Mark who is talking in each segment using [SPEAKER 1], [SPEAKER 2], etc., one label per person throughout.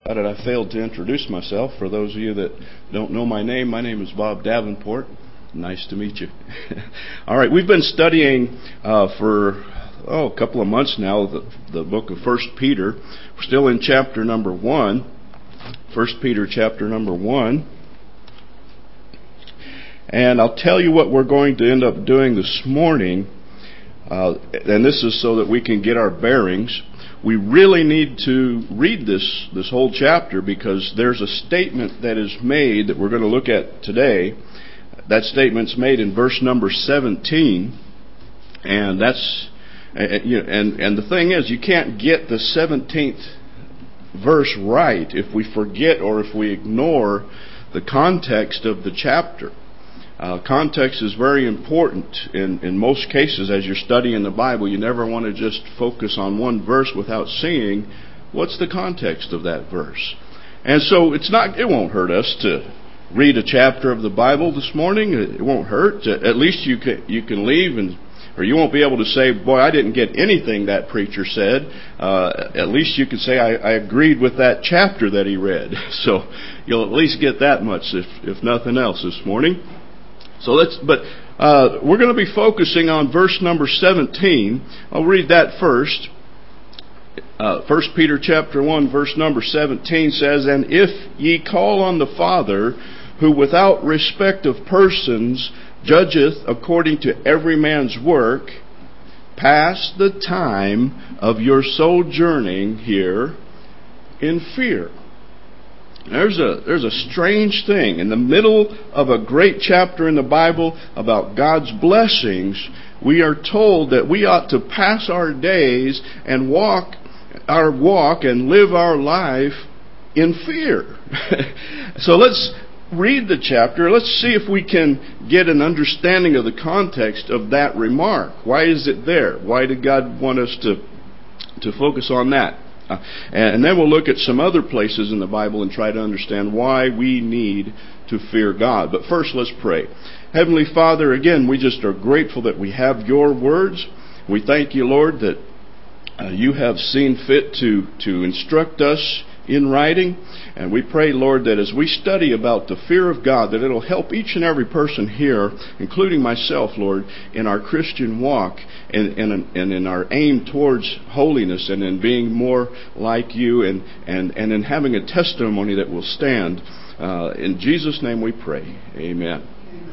[SPEAKER 1] How did I fail to introduce myself? For those of you that don't know my name is Bob Davenport. Nice to meet you. All right, we've been studying for a couple of months now the book of 1 Peter. We're still in chapter number 1. 1 Peter chapter number 1. And I'll tell you what we're going to end up doing this morning. And this is so that we can get our bearings. We really need to read this whole chapter because there's a statement that is made that we're going to look at today. That statement's made in verse number 17, and the thing is, you can't get the 17th verse right if we forget or if we ignore the context of the chapter. Context is very important in most cases as you're studying the Bible. You never want to just focus on one verse without seeing what's the context of that verse. And so it won't hurt us to read a chapter of the Bible this morning. It won't hurt. At least you can leave or you won't be able to say, boy, I didn't get anything that preacher said. At least you can say, I agreed with that chapter that he read. So you'll at least get that much, if nothing else, this morning. So we're going to be focusing on verse number 17. I'll read that first. 1 Peter chapter 1, verse number 17 says, "And if ye call on the Father, who without respect of persons judgeth according to every man's work, pass the time of your sojourning here in fear." There's a strange thing. In the middle of a great chapter in the Bible about God's blessings, we are told that we ought to pass our days and walk and live our life in fear. So let's read the chapter. Let's see if we can get an understanding of the context of that remark. Why is it there? Why did God want us to focus on that? And then we'll look at some other places in the Bible and try to understand why we need to fear God. But first, let's pray. Heavenly Father, again, we just are grateful that we have your words. We thank you, Lord, that you have seen fit to instruct us in writing. And we pray, Lord, that as we study about the fear of God, that it'll help each and every person here, including myself, Lord, in our Christian walk and in our aim towards holiness and in being more like you and in having a testimony that will stand. In Jesus' name we pray. Amen.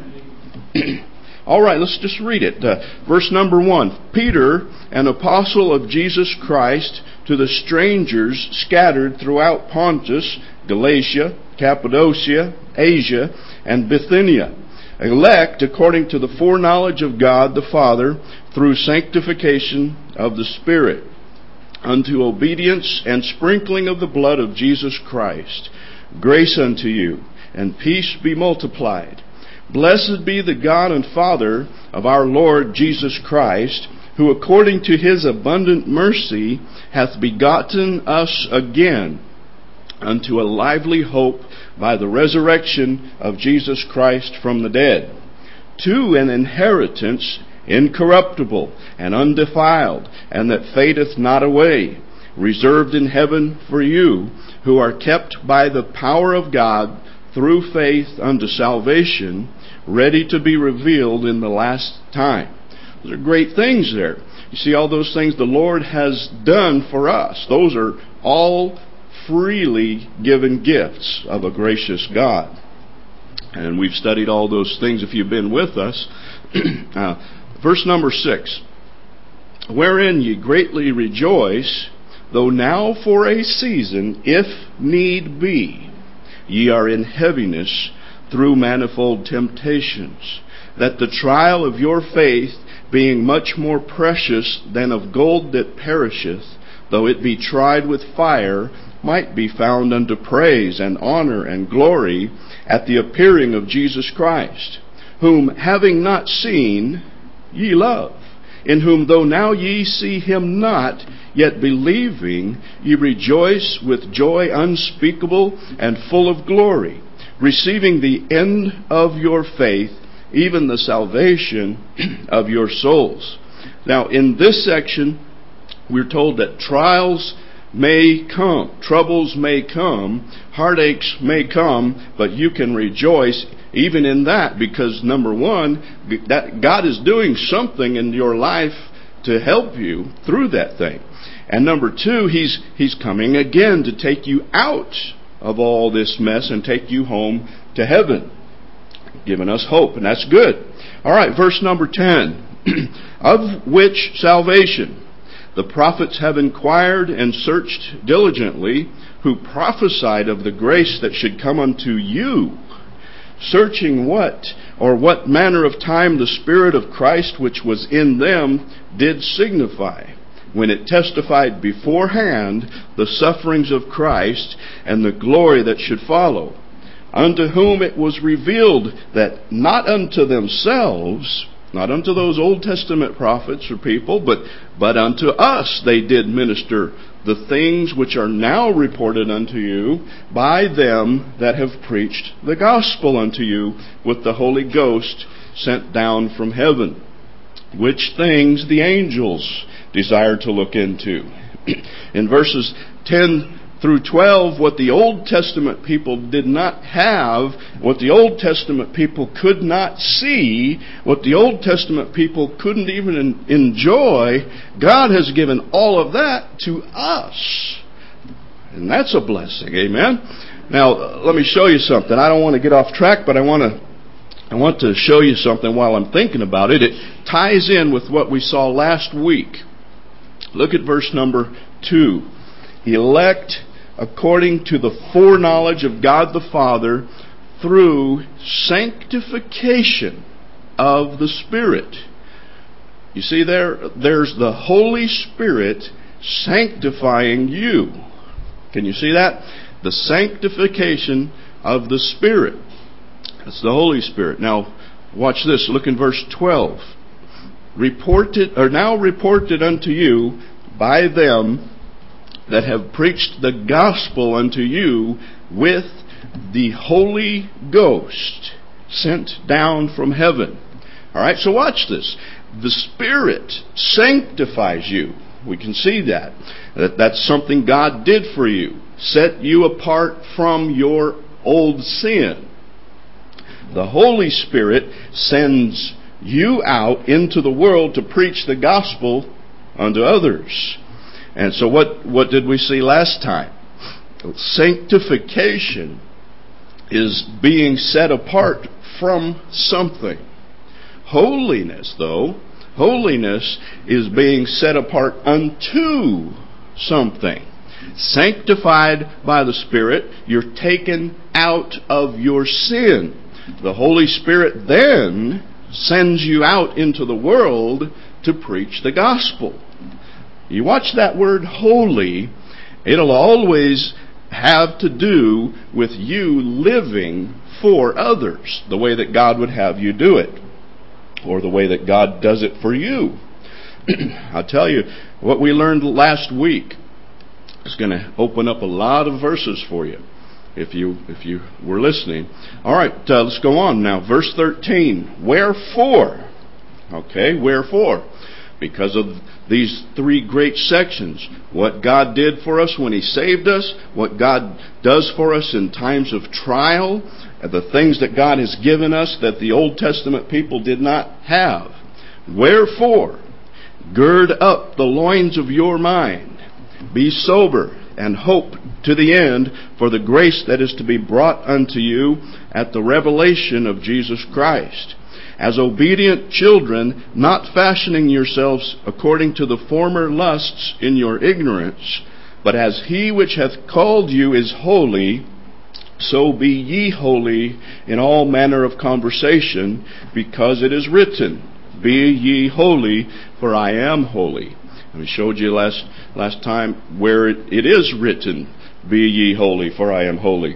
[SPEAKER 1] All right, let's just read it. Verse number 1. "Peter, an apostle of Jesus Christ, to the strangers scattered throughout Pontus, Galatia, Cappadocia, Asia, and Bithynia, elect according to the foreknowledge of God the Father, through sanctification of the Spirit, unto obedience and sprinkling of the blood of Jesus Christ. Grace unto you, and peace be multiplied. Blessed be the God and Father of our Lord Jesus Christ, who according to his abundant mercy hath begotten us again unto a lively hope by the resurrection of Jesus Christ from the dead, to an inheritance incorruptible and undefiled, and that fadeth not away, reserved in heaven for you, who are kept by the power of God through faith unto salvation, ready to be revealed in the last time." Those are great things there. You see, all those things the Lord has done for us. Those are all freely given gifts of a gracious God. And we've studied all those things if you've been with us. Verse number 6. "Wherein ye greatly rejoice, though now for a season, if need be, ye are in heaviness through manifold temptations, that the trial of your faith, being much more precious than of gold that perisheth, though it be tried with fire, might be found unto praise and honor and glory at the appearing of Jesus Christ, whom having not seen, ye love, in whom though now ye see him not, yet believing, ye rejoice with joy unspeakable and full of glory, receiving the end of your faith, even the salvation of your souls." Now, in this section, we're told that trials may come, troubles may come, heartaches may come, but you can rejoice even in that, because number one, that God is doing something in your life to help you through that thing. And number two, He's coming again to take you out of all this mess and take you home to heaven, giving us hope, and that's good. All right, verse number 10. Of which salvation the prophets have inquired and searched diligently, who prophesied of the grace that should come unto you, searching what manner of time the Spirit of Christ which was in them did signify, when it testified beforehand the sufferings of Christ and the glory that should follow, unto whom it was revealed that not unto themselves, not unto those Old Testament prophets or people, but unto us they did minister the things which are now reported unto you by them that have preached the gospel unto you with the Holy Ghost sent down from heaven, which things the angels desire to look into. In verses 10 through 12, what the Old Testament people did not have, what the Old Testament people could not see, what the Old Testament people couldn't even enjoy, God has given all of that to us. And that's a blessing, amen? Now, let me show you something. I don't want to get off track, but I want to show you something while I'm thinking about it. It ties in with what we saw last week. Look at verse number 2. Elect according to the foreknowledge of God the Father through sanctification of the Spirit. You see there's the Holy Spirit sanctifying you. Can you see that? The sanctification of the Spirit. That's the Holy Spirit. Now, watch this. Look in verse 12. Now reported unto you by them that have preached the gospel unto you with the Holy Ghost sent down from heaven. All right, so watch this. The Spirit sanctifies you. We can see that. That's something God did for you. Set you apart from your old sin. The Holy Spirit sends you out into the world to preach the gospel unto others. And so what did we see last time? Sanctification is being set apart from something. Holiness, though, holiness is being set apart unto something. Sanctified by the Spirit, you're taken out of your sin. The Holy Spirit then sends you out into the world to preach the gospel. You watch that word holy, it'll always have to do with you living for others, the way that God would have you do it, or the way that God does it for you. I'll tell you, what we learned last week is going to open up a lot of verses for you, if you were listening. All right, let's go on now. Verse 13, wherefore? Okay, wherefore? Because of these three great sections. What God did for us when He saved us, what God does for us in times of trial, and the things that God has given us that the Old Testament people did not have. Wherefore, gird up the loins of your mind, be sober, and hope to the end for the grace that is to be brought unto you at the revelation of Jesus Christ. As obedient children, not fashioning yourselves according to the former lusts in your ignorance, but as He which hath called you is holy, so be ye holy in all manner of conversation, because it is written, Be ye holy, for I am holy. And we showed you last time where it is written, Be ye holy, for I am holy.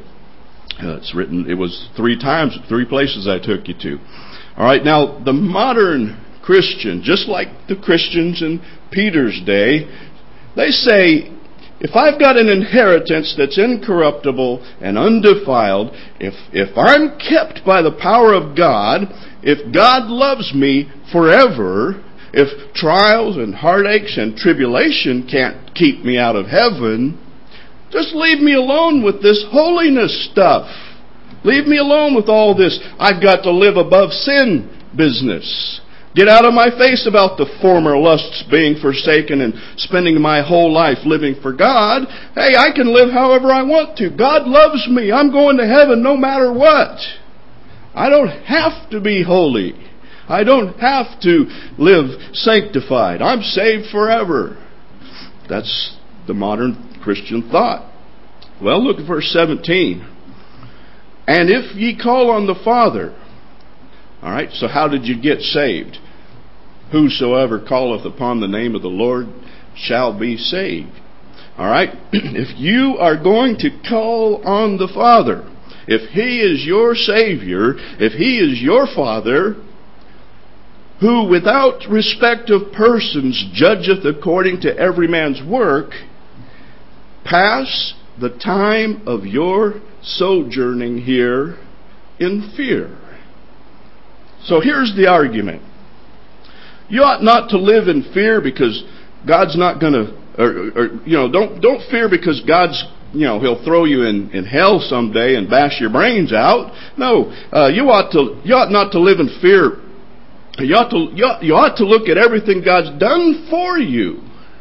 [SPEAKER 1] It's written, it was 3 places I took you to. All right, now the modern Christian, just like the Christians in Peter's day, they say, if I've got an inheritance that's incorruptible and undefiled, if I'm kept by the power of God, if God loves me forever, If trials and heartaches and tribulation can't keep me out of heaven, just leave me alone with this holiness stuff. Leave me alone with all this I've got to live above sin business. Get out of my face about the former lusts being forsaken and spending my whole life living for God. Hey, I can live however I want to. God loves me. I'm going to heaven no matter what. I don't have to be holy. I don't have to live sanctified. I'm saved forever. That's the modern Christian thought. Well, look at verse 17. And if ye call on the Father. All right, so how did you get saved? Whosoever calleth upon the name of the Lord shall be saved. All right, if you are going to call on the Father, if He is your Savior, if He is your Father, who without respect of persons judgeth according to every man's work, pass the time of your sojourning here in fear. So here's the argument. You ought not to live in fear because God's not going to, don't fear because God's, He'll throw you in hell someday and bash your brains out. No, you ought not to live in fear. You ought to look at everything God's done for you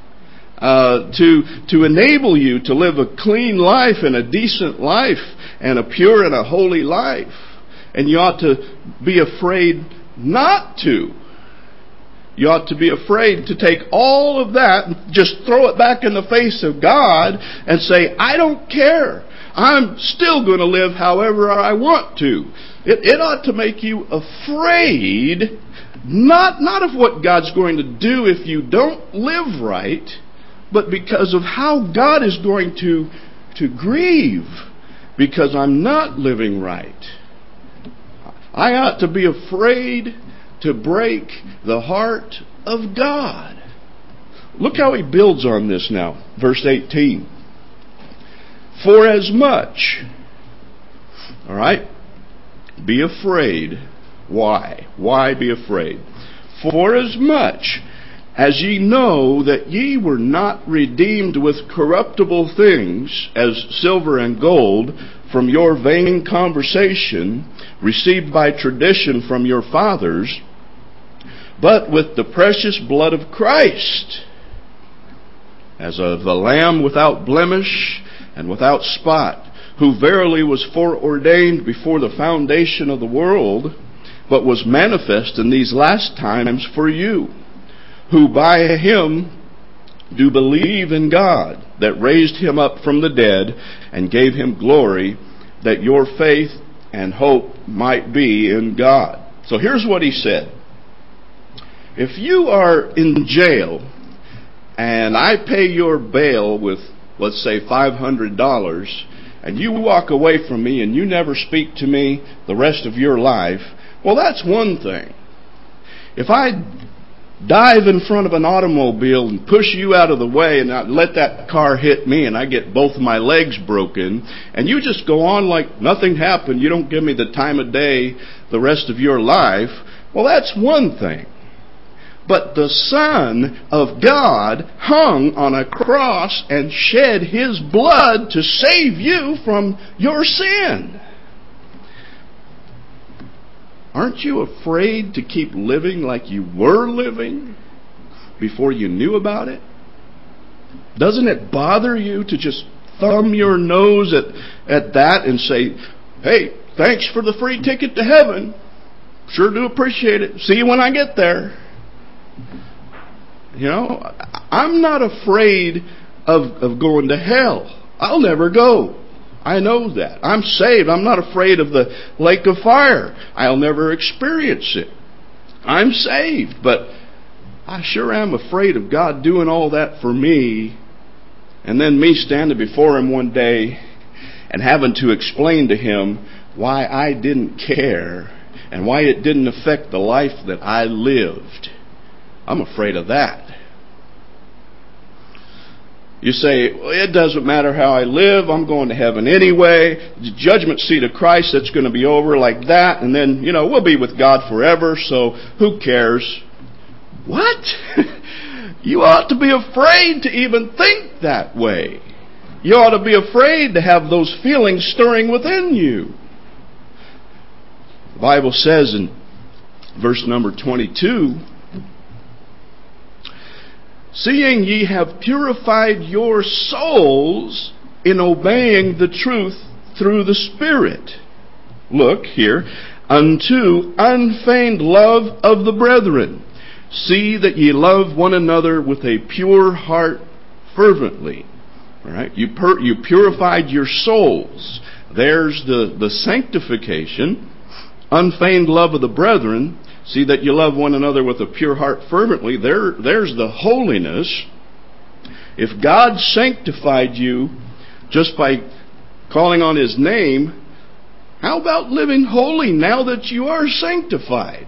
[SPEAKER 1] to enable you to live a clean life and a decent life and a pure and a holy life. And you ought to be afraid not to. You ought to be afraid to take all of that and just throw it back in the face of God and say, I don't care. I'm still going to live however I want to. It ought to make you afraid, not of what God's going to do if you don't live right, but because of how God is going to grieve because I'm not living right. I ought to be afraid to break the heart of God. Look how he builds on this now. Verse 18. For as much, all right, be afraid. Why? Why be afraid? For as much as ye know that ye were not redeemed with corruptible things, as silver and gold, from your vain conversation, received by tradition from your fathers, but with the precious blood of Christ, as of the Lamb without blemish and without spot, who verily was foreordained before the foundation of the world, but was manifest in these last times for you, who by him do believe in God, that raised him up from the dead, and gave him glory, that your faith and hope might be in God. So here's what he said. If you are in jail, and I pay your bail with, let's say, $500, and you walk away from me and you never speak to me the rest of your life, well, that's one thing. If I dive in front of an automobile and push you out of the way and I let that car hit me and I get both of my legs broken, and you just go on like nothing happened, you don't give me the time of day the rest of your life, well, that's one thing. But the Son of God hung on a cross and shed His blood to save you from your sin. Aren't you afraid to keep living like you were living before you knew about it? Doesn't it bother you to just thumb your nose at that and say, hey, thanks for the free ticket to heaven. Sure do appreciate it. See you when I get there. You know, I'm not afraid of going to hell. I'll never go. I know that. I'm saved. I'm not afraid of the lake of fire. I'll never experience it. I'm saved. But I sure am afraid of God doing all that for me, and then me standing before Him one day and having to explain to Him why I didn't care and why it didn't affect the life that I lived. I'm afraid of that. You say, well, it doesn't matter how I live, I'm going to heaven anyway. The judgment seat of Christ, that's going to be over like that. And then, we'll be with God forever, so who cares? What? You ought to be afraid to even think that way. You ought to be afraid to have those feelings stirring within you. The Bible says in verse number 22, seeing ye have purified your souls in obeying the truth through the Spirit. Look here, unto unfeigned love of the brethren. See that ye love one another with a pure heart fervently. All right, you purified your souls. There's the sanctification. Unfeigned love of the brethren. See that you love one another with a pure heart fervently. There's the holiness. If God sanctified you just by calling on His name, how about living holy now that you are sanctified?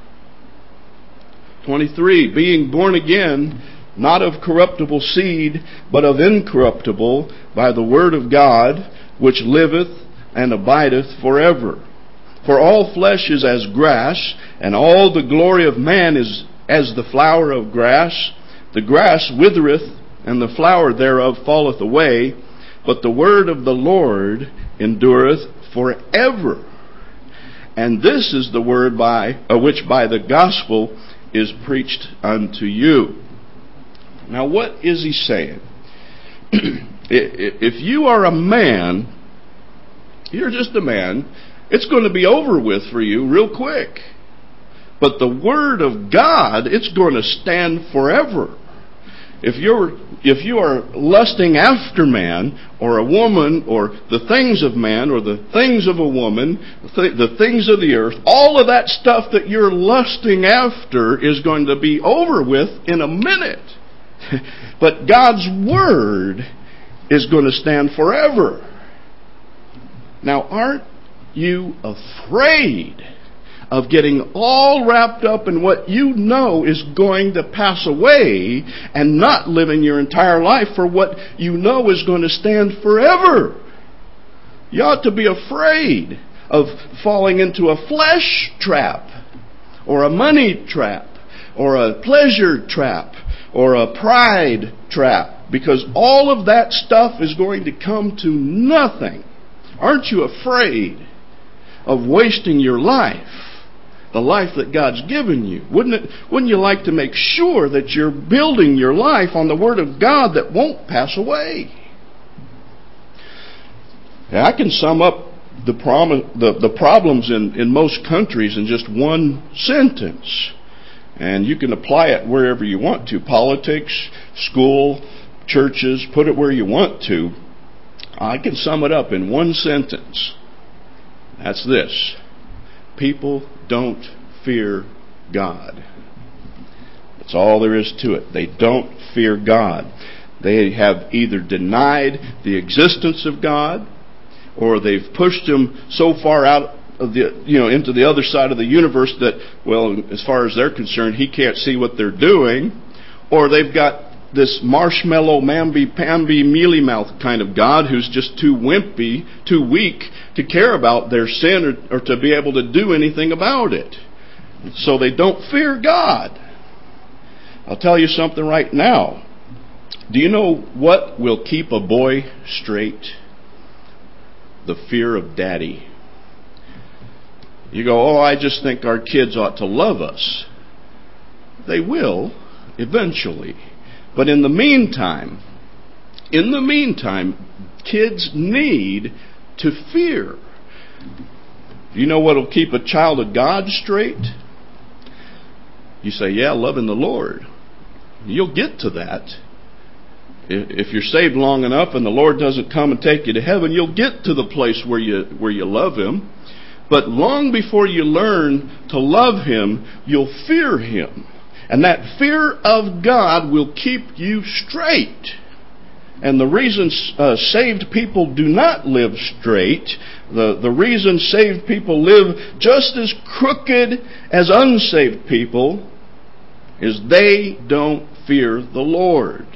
[SPEAKER 1] 23, being born again, not of corruptible seed, but of incorruptible, by the word of God, which liveth and abideth forever. For all flesh is as grass, and all the glory of man is as the flower of grass. The grass withereth, and the flower thereof falleth away, but the word of the Lord endureth forever. And this is the word which by the gospel is preached unto you. Now what is he saying? If you are a man, you're just a man, it's going to be over with for you real quick. But the Word of God, it's going to stand forever. If you are lusting after man, or a woman, or the things of man, or the things of a woman, the things of the earth, all of that stuff that you're lusting after is going to be over with in a minute. But God's Word is going to stand forever. Now, aren't you afraid of getting all wrapped up in what you know is going to pass away and not living your entire life for what you know is going to stand forever? You ought to be afraid of falling into a flesh trap, or a money trap, or a pleasure trap, or a pride trap, because all of that stuff is going to come to nothing. Aren't you afraid of wasting your life, the life that God's given you? Wouldn't you like to make sure that you're building your life on the Word of God that won't pass away? Now, I can sum up the problems in most countries in just one sentence. And you can apply it wherever you want to. Politics, school, churches, put it where you want to. I can sum it up in one sentence. That's this: people don't fear God. That's all there is to it. They don't fear God. They have either denied the existence of God, or they've pushed Him so far out of into the other side of the universe that, well, as far as they're concerned, He can't see what they're doing. Or they've got this marshmallow, mamby-pamby, mealy-mouth kind of God who's just too wimpy, too weak to care about their sin or to be able to do anything about it. So they don't fear God. I'll tell you something right now. Do you know what will keep a boy straight? The fear of daddy. You go, I just think our kids ought to love us. They will, eventually. But in the meantime, kids need to fear. Do you know what will keep a child of God straight? You say, loving the Lord. You'll get to that. If you're saved long enough and the Lord doesn't come and take you to heaven, you'll get to the place where you love Him. But long before you learn to love Him, you'll fear Him. And that fear of God will keep you straight. And the reason saved people do not live straight, the reason saved people live just as crooked as unsaved people, is they don't fear the Lord.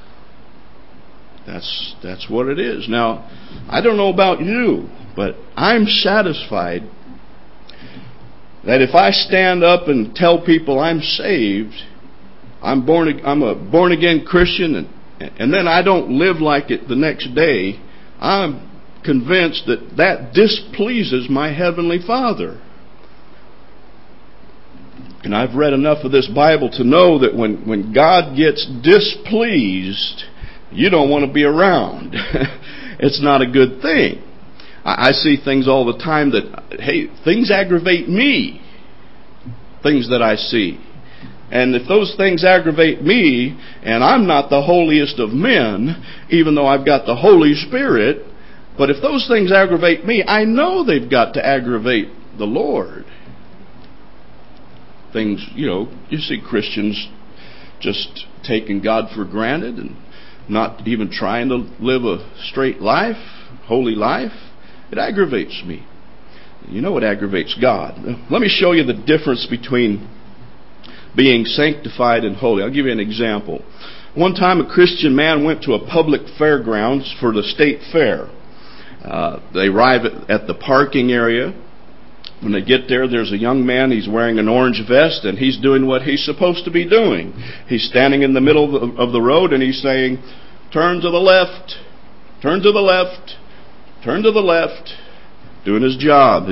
[SPEAKER 1] That's what it is. Now, I don't know about you, but I'm satisfied that if I stand up and tell people I'm saved, I'm a born again Christian, and then I don't live like it the next day, I'm convinced that that displeases my Heavenly Father. And I've read enough of this Bible to know that when God gets displeased, you don't want to be around. It's not a good thing. I see things all the time that, hey, things aggravate me. Things that I see. And if those things aggravate me, and I'm not the holiest of men, even though I've got the Holy Spirit, but if those things aggravate me, I know they've got to aggravate the Lord. Things, you see Christians just taking God for granted and not even trying to live a straight life, holy life. It aggravates me. It aggravates God. Let me show you the difference between being sanctified and holy. I'll give you an example. One time a Christian man went to a public fairgrounds for the state fair. They arrive at the parking area. When they get there, there's a young man. He's wearing an orange vest, and he's doing what he's supposed to be doing. He's standing in the middle of the road, and he's saying, "Turn to the left, turn to the left, turn to the left," doing his job.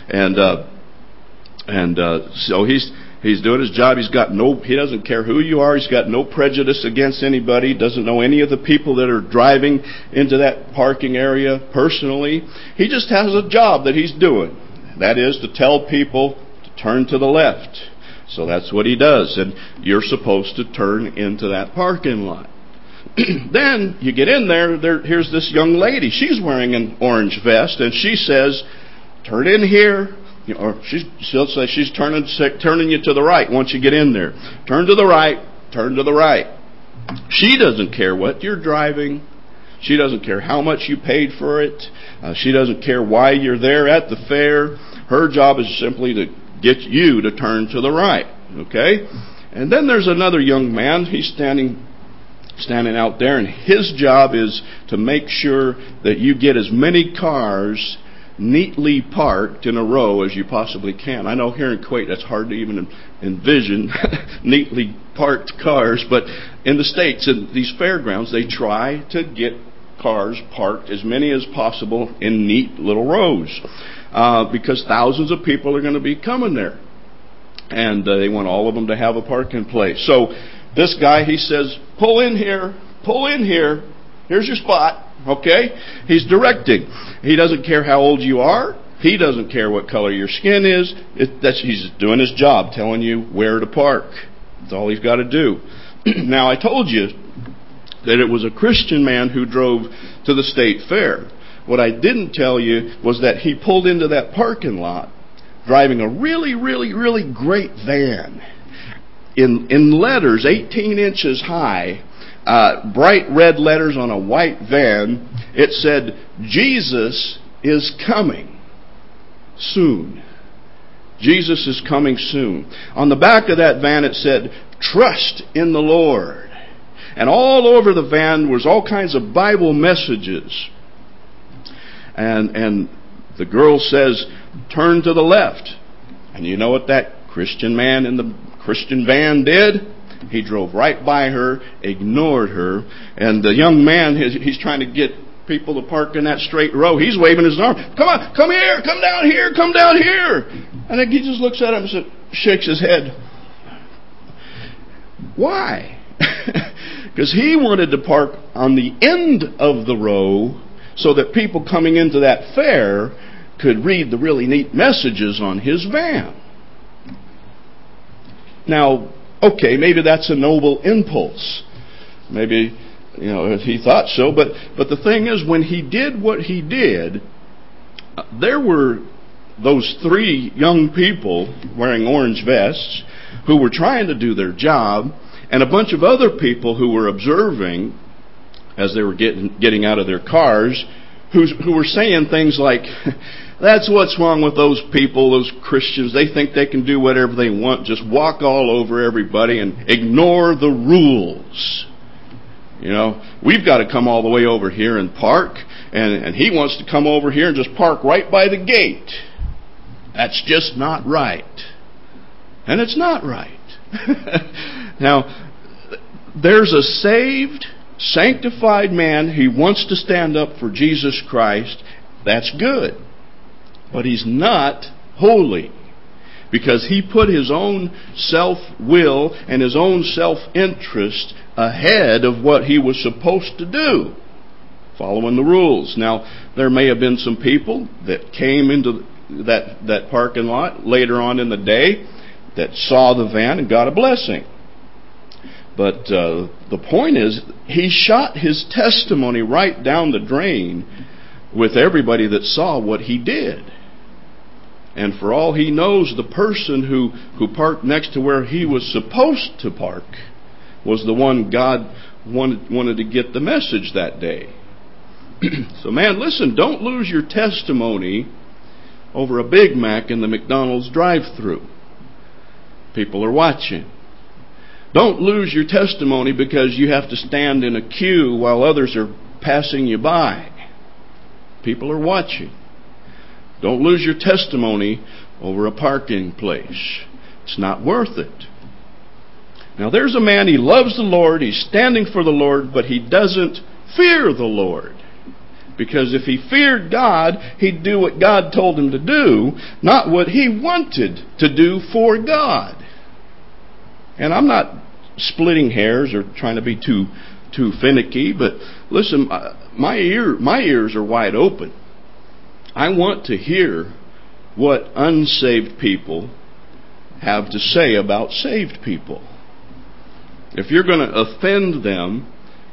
[SPEAKER 1] So he's doing his job. He doesn't care who you are. He's got no prejudice against anybody. Doesn't know any of the people that are driving into that parking area personally. He just has a job that he's doing. That is to tell people to turn to the left. So that's what he does. And you're supposed to turn into that parking lot. Then you get in there, here's this young lady. She's wearing an orange vest, and she says, "Turn in here." Or she'll say she's turning you to the right once you get in there. Turn to the right, turn to the right. She doesn't care what you're driving. She doesn't care how much you paid for it. She doesn't care why you're there at the fair. Her job is simply to get you to turn to the right. Okay? And then there's another young man. He's standing out there, and his job is to make sure that you get as many cars neatly parked in a row as you possibly can. I know here in Kuwait that's hard to even envision, neatly parked cars, but in the States, in these fairgrounds, they try to get cars parked, as many as possible, in neat little rows, because thousands of people are going to be coming there, and they want all of them to have a parking place. So this guy, he says, pull in here, here's your spot. Okay? He's directing. He doesn't care how old you are. He doesn't care what color your skin is. He's doing his job, telling you where to park. That's all he's got to do. Now, I told you that it was a Christian man who drove to the state fair. What I didn't tell you was that he pulled into that parking lot driving a really, really, really great van. In letters 18 inches high, bright red letters on a white van, it said, "Jesus is coming soon." Jesus is coming soon. On the back of that van it said, "Trust in the Lord." And all over the van was all kinds of Bible messages. And the girl says, "Turn to the left." And you know what that Christian man in the Christian van did? He drove right by her, ignored her, and the young man, he's trying to get people to park in that straight row. He's waving his arm. "Come on, come here, come down here, come down here." And then he just looks at him and shakes his head. Why? Because he wanted to park on the end of the row so that people coming into that fair could read the really neat messages on his van. Now, okay, maybe that's a noble impulse. Maybe, he thought so. But the thing is, when he did what he did, there were those three young people wearing orange vests who were trying to do their job, and a bunch of other people who were observing as they were getting out of their cars, who were saying things like, "That's what's wrong with those people, those Christians. They think they can do whatever they want, just walk all over everybody and ignore the rules. We've got to come all the way over here and park, and he wants to come over here and just park right by the gate. That's just not right." And it's not right. Now, there's a saved, sanctified man. He wants to stand up for Jesus Christ. That's good. But he's not holy, because he put his own self-will and his own self-interest ahead of what he was supposed to do, following the rules. Now, there may have been some people that came into that parking lot later on in the day that saw the van and got a blessing. But the point is, he shot his testimony right down the drain with everybody that saw what he did. And for all he knows, the person who parked next to where he was supposed to park was the one God wanted to get the message that day. So man, listen, don't lose your testimony over a Big Mac in the McDonald's drive-thru. People are watching. Don't lose your testimony because you have to stand in a queue while others are passing you by. People are watching. Don't lose your testimony over a parking place. It's not worth it. Now there's a man, he loves the Lord, he's standing for the Lord, but he doesn't fear the Lord. Because if he feared God, he'd do what God told him to do, not what he wanted to do for God. And I'm not splitting hairs or trying to be too finicky, but listen, my ears are wide open. I want to hear what unsaved people have to say about saved people. If you're going to offend them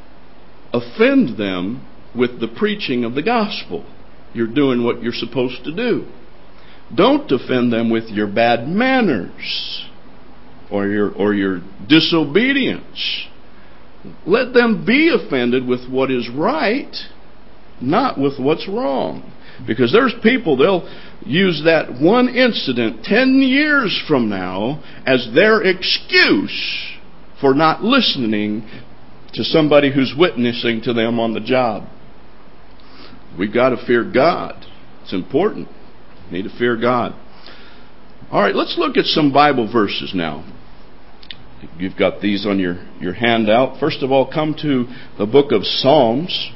[SPEAKER 1] with the preaching of the gospel. You're doing what you're supposed to do. Don't offend them with your bad manners or your disobedience. Let them be offended with what is right, not with what's wrong. Because there's people, they'll use that one incident 10 years from now as their excuse for not listening to somebody who's witnessing to them on the job. We've got to fear God. It's important. We need to fear God. All right, let's look at some Bible verses now. You've got these on your handout. First of all, come to the book of Psalms.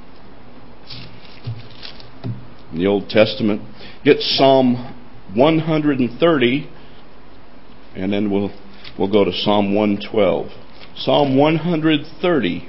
[SPEAKER 1] In the Old Testament. Get Psalm 130, and then we'll go to Psalm 112. Psalm 130.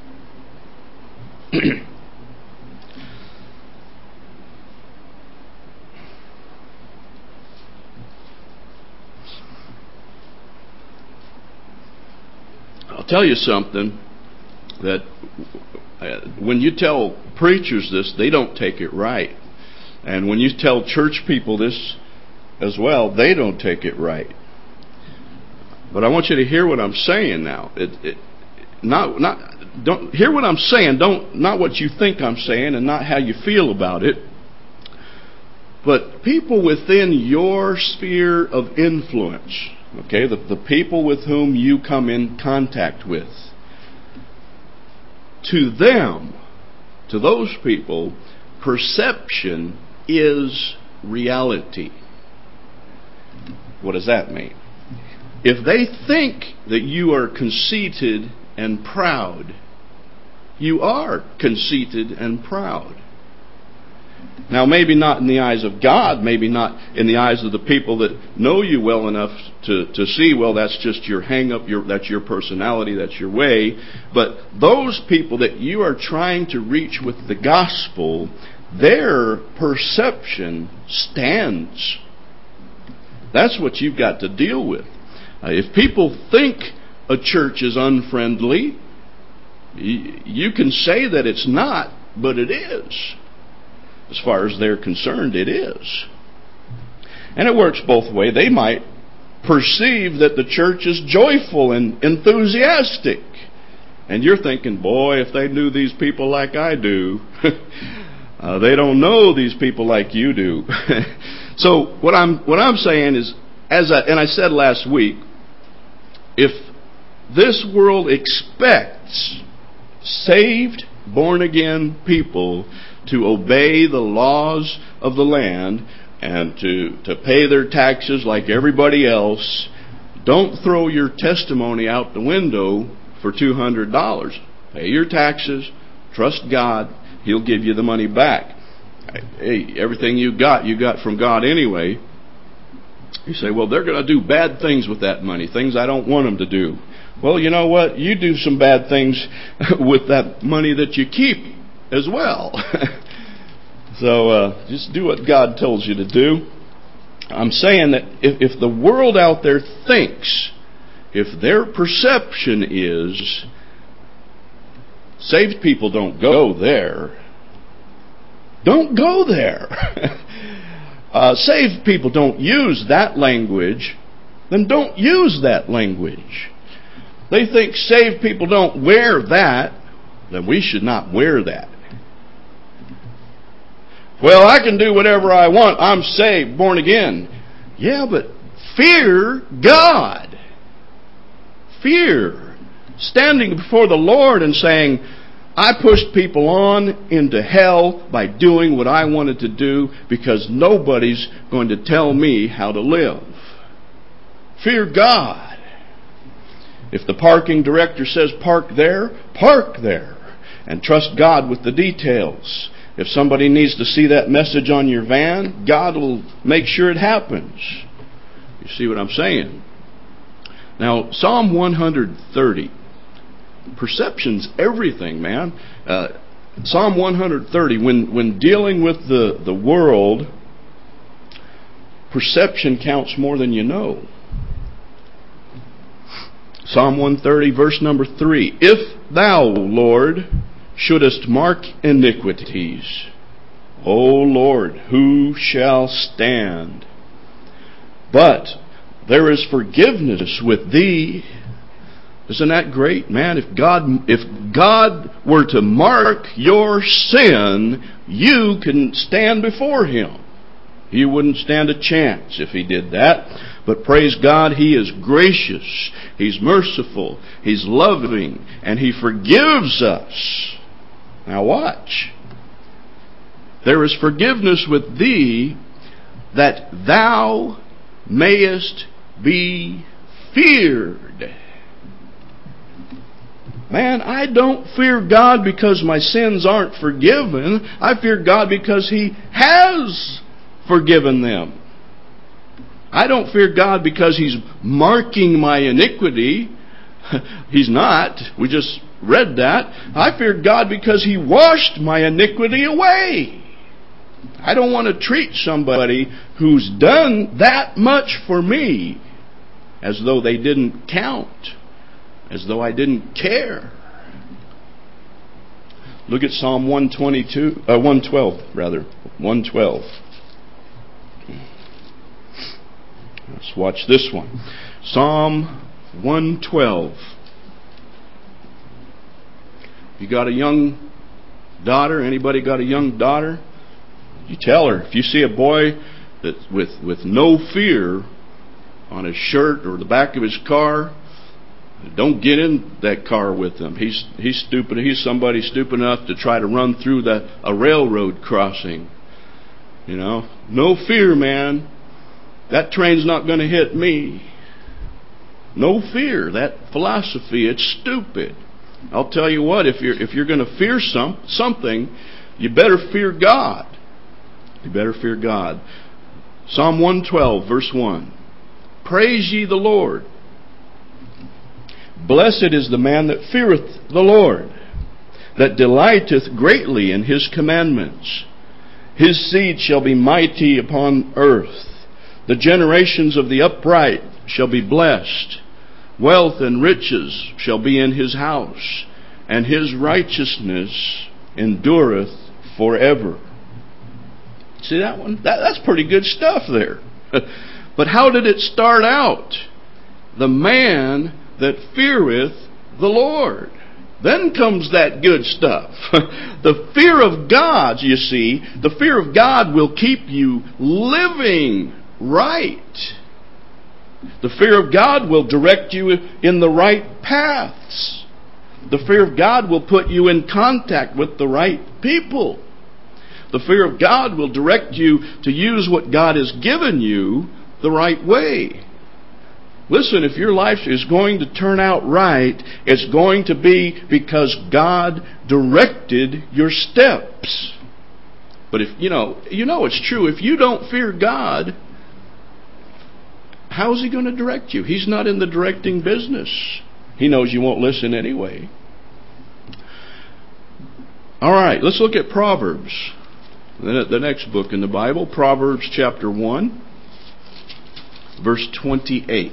[SPEAKER 1] I'll tell you something, that when you tell preachers this, they don't take it right. And when you tell church people this as well, they don't take it right. But I want you to hear what I'm saying now. Don't hear what I'm saying. Not what you think I'm saying, and not how you feel about it. But people within your sphere of influence, okay, the people with whom you come in contact with, to them, to those people, perception is reality. What does that mean? If they think that you are conceited and proud, you are conceited and proud. Now, maybe not in the eyes of God, maybe not in the eyes of the people that know you well enough to see, well, that's just your hang-up, that's your personality, that's your way. But those people that you are trying to reach with the gospel, their perception stands. That's what you've got to deal with. If people think a church is unfriendly, you can say that it's not, but it is. As far as they're concerned, it is. And it works both ways. They might perceive that the church is joyful and enthusiastic. And you're thinking, boy, if they knew these people like I do, they don't know these people like you do. So what I'm saying is, and I said last week, if this world expects saved, born-again people to obey the laws of the land and to pay their taxes like everybody else, don't throw your testimony out the window for $200. Pay your taxes, trust God, He'll give you the money back. Hey, everything you got from God anyway. You say, well, they're going to do bad things with that money, things I don't want them to do. Well, you know what? You do some bad things with that money that you keep as well. So just do what God tells you to do. I'm saying that if the world out there thinks, if their perception is, saved people don't go there, don't go there. Saved people don't use that language, then don't use that language. They think saved people don't wear that, then we should not wear that. Well, I can do whatever I want. I'm saved, born again. Yeah, but fear God. Fear. Standing before the Lord and saying, I pushed people on into hell by doing what I wanted to do because nobody's going to tell me how to live. Fear God. If the parking director says park there, and trust God with the details. If somebody needs to see that message on your van, God will make sure it happens. You see what I'm saying? Now, Psalm 130. Perception's everything, man. Psalm 130, when dealing with the world, perception counts more than you know. Psalm 130, verse number 3. If thou, Lord, shouldest mark iniquities, O Lord, who shall stand? But there is forgiveness with thee. Isn't that great, man? If God were to mark your sin, you can stand before Him. He wouldn't stand a chance if He did that. But praise God, He is gracious, He's merciful, He's loving, and He forgives us. Now watch. There is forgiveness with thee, that thou mayest be feared. Man, I don't fear God because my sins aren't forgiven. I fear God because He has forgiven them. I don't fear God because He's marking my iniquity. He's not. We just read that. I fear God because He washed my iniquity away. I don't want to treat somebody who's done that much for me as though they didn't count, as though I didn't care. Look at Psalm 112. Let's watch this one. Psalm 112. You got a young daughter? Anybody got a young daughter? You tell her. If you see a boy that with no fear on his shirt or the back of his car, don't get in that car with him. He's stupid. He's somebody stupid enough to try to run through a railroad crossing. You know, no fear, man. That train's not going to hit me. No fear. That philosophy, it's stupid. I'll tell you what. If you're going to fear something, you better fear God. You better fear God. Psalm 112, verse 1. Praise ye the Lord. Blessed is the man that feareth the Lord, that delighteth greatly in His commandments. His seed shall be mighty upon earth. The generations of the upright shall be blessed. Wealth and riches shall be in his house, and His righteousness endureth forever. See that one? That's pretty good stuff there. But how did it start out? The man that feareth the Lord. Then comes that good stuff. The fear of God, you see, the fear of God will keep you living right. The fear of God will direct you in the right paths. The fear of God will put you in contact with the right people. The fear of God will direct you to use what God has given you the right way. Listen, if your life is going to turn out right, it's going to be because God directed your steps. But if you know it's true. If you don't fear God, how is He going to direct you? He's not in the directing business. He knows you won't listen anyway. All right, let's look at Proverbs. The next book in the Bible, Proverbs chapter 1, verse 28.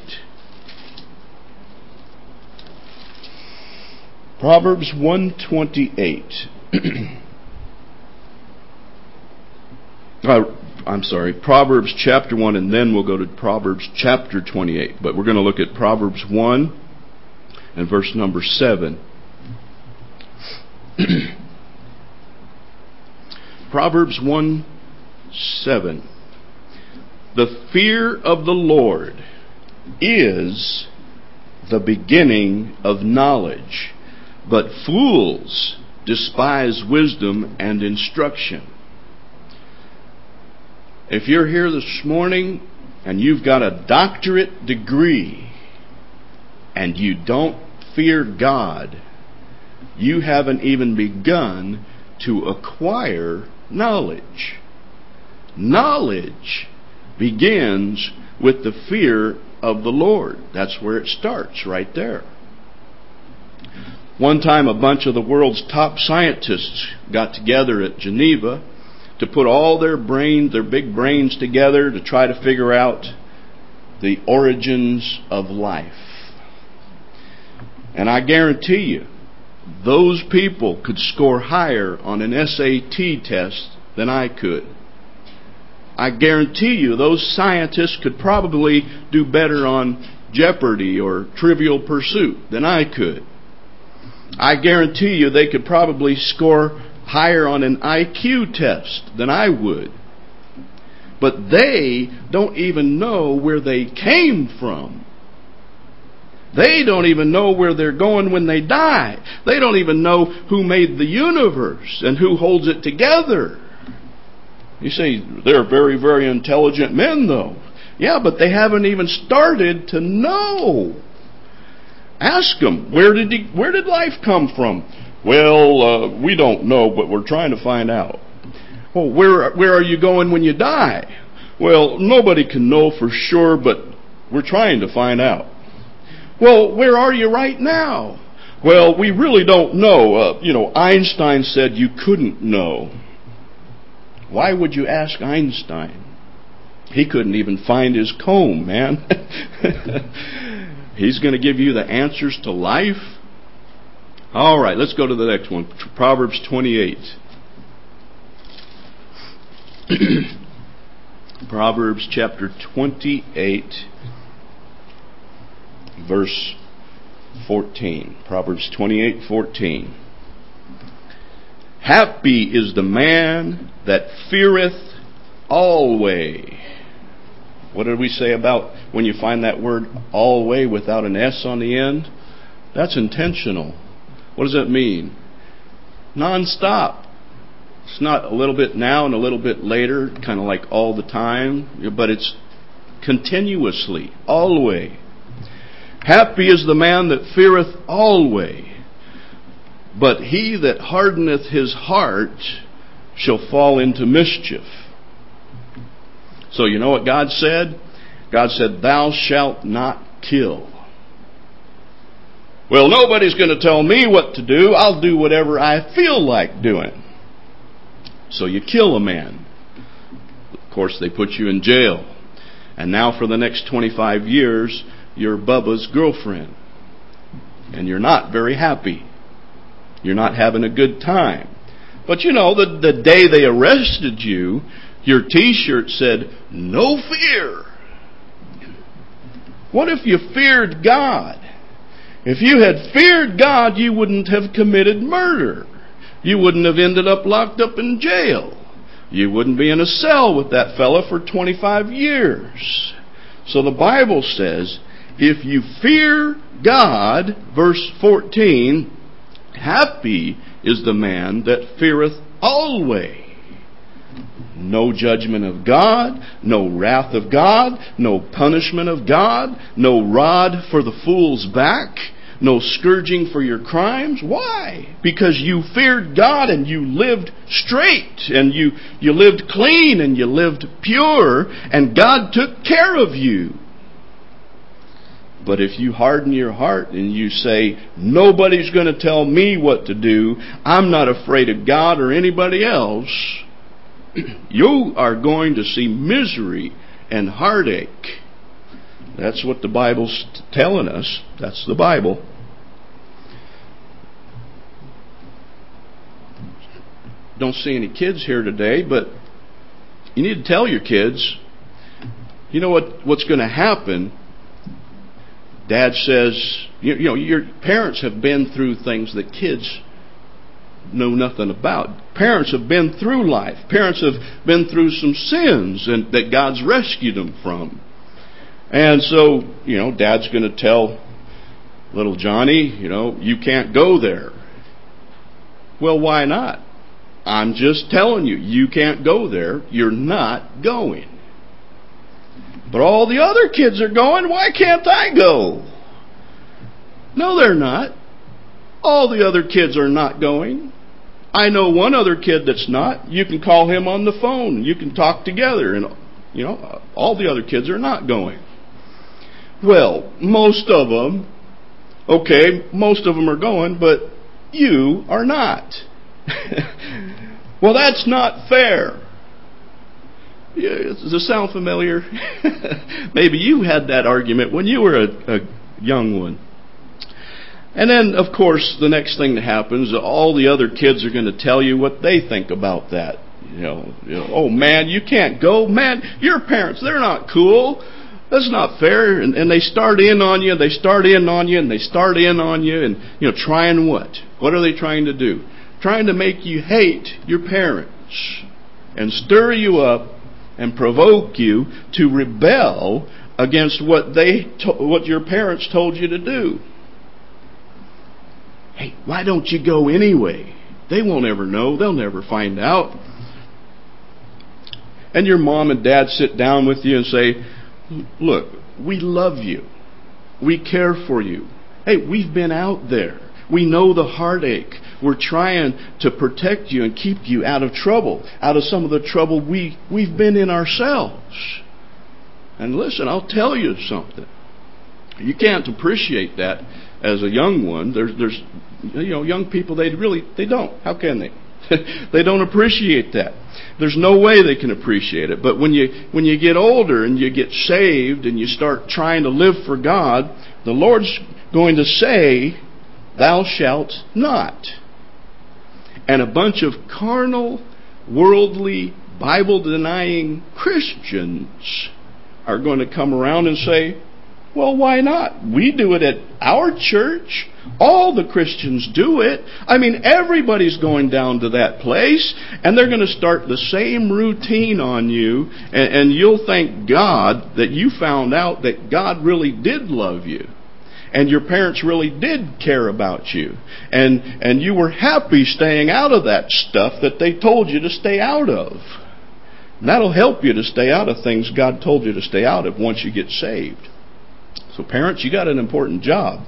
[SPEAKER 1] Proverbs 1:28. Proverbs chapter 1, and then we'll go to Proverbs chapter 28. But we're going to look at Proverbs 1 and verse number 7. Proverbs 1:7. The fear of the Lord is the beginning of knowledge, but fools despise wisdom and instruction. If you're here this morning and you've got a doctorate degree and you don't fear God, you haven't even begun to acquire knowledge. Knowledge begins with the fear of the Lord. That's where it starts, right there. One time a bunch of the world's top scientists got together at Geneva to put all their big brains together to try to figure out the origins of life. And I guarantee you, those people could score higher on an SAT test than I could. I guarantee you those scientists could probably do better on Jeopardy or Trivial Pursuit than I could. I guarantee you they could probably score higher on an IQ test than I would. But they don't even know where they came from. They don't even know where they're going when they die. They don't even know who made the universe and who holds it together. You say, they're very, very intelligent men, though. Yeah, but they haven't even started to know. Ask them, where did life come from? Well, we don't know, but we're trying to find out. Well, where are you going when you die? Well, nobody can know for sure, but we're trying to find out. Well, where are you right now? Well, we really don't know. Einstein said you couldn't know. Why would you ask Einstein? He couldn't even find his comb, man. He's going to give you the answers to life? All right, let's go to the next one. Proverbs 28. Proverbs chapter 28, verse 14. Proverbs 28:14. Happy is the man that feareth always. What did we say about when you find that word always without an S on the end? That's intentional. What does that mean? Non-stop. It's not a little bit now and a little bit later, kind of like all the time, but it's continuously, always. Happy is the man that feareth always, but he that hardeneth his heart shall fall into mischief. So you know what God said? God said, thou shalt not kill. Well, nobody's going to tell me what to do. I'll do whatever I feel like doing. So you kill a man. Of course, they put you in jail. And now for the next 25 years, you're Bubba's girlfriend. And you're not very happy. You're not having a good time. But the day they arrested you, your t-shirt said, no fear. What if you feared God? If you had feared God, you wouldn't have committed murder. You wouldn't have ended up locked up in jail. You wouldn't be in a cell with that fella for 25 years. So the Bible says, if you fear God, verse 14, happy is the man that feareth always. No judgment of God, no wrath of God, no punishment of God, no rod for the fool's back, no scourging for your crimes. Why? Because you feared God and you lived straight and you lived clean and you lived pure and God took care of you. But if you harden your heart and you say, nobody's going to tell me what to do, I'm not afraid of God or anybody else, you are going to see misery and heartache. That's what the Bible's telling us. That's the Bible. Don't see any kids here today, but you need to tell your kids, you know what's going to happen. Dad says, you know, your parents have been through things that kids know nothing about. Parents have been through life. Parents have been through some sins and that God's rescued them from. And so, you know, Dad's going to tell little Johnny, you know, you can't go there. Well, why not? I'm just telling you, you can't go there. You're not going. But all the other kids are going. Why can't I go? No, they're not. All the other kids are not going. I know one other kid that's not. You can call him on the phone. You can talk together. And, you know, all the other kids are not going. Well, most of them, okay, most of them are going, but you are not. Well, that's not fair. Does this sound familiar? Maybe you had that argument when you were a young one. And then, of course, the next thing that happens, all the other kids are going to tell you what they think about that. You know, oh man, you can't go. Man, your parents, they're not cool. That's not fair. And they start in on you, they start in on you, and they start in on you. And, you know, trying what? What are they trying to do? Trying to make you hate your parents and stir you up and provoke you to rebel against what your parents told you to do. Hey, why don't you go anyway? They won't ever know. They'll never find out. And your mom and dad sit down with you and say, look, we love you. We care for you. Hey, we've been out there. We know the heartache. We're trying to protect you and keep you out of trouble, out of some of the trouble we've been in ourselves. And listen, I'll tell you something. You can't appreciate that as a young one. There's you know, young people, they don't. How can they? They don't appreciate that. There's no way they can appreciate it. But when you get older and you get saved and you start trying to live for God, the Lord's going to say, thou shalt not. And a bunch of carnal, worldly, Bible-denying Christians are going to come around and say, well, why not? We do it at our church. All the Christians do it. I mean, everybody's going down to that place, and they're going to start the same routine on you, and you'll thank God that you found out that God really did love you. And your parents really did care about you. And you were happy staying out of that stuff that they told you to stay out of. And that'll help you to stay out of things God told you to stay out of once you get saved. So parents, you got an important job.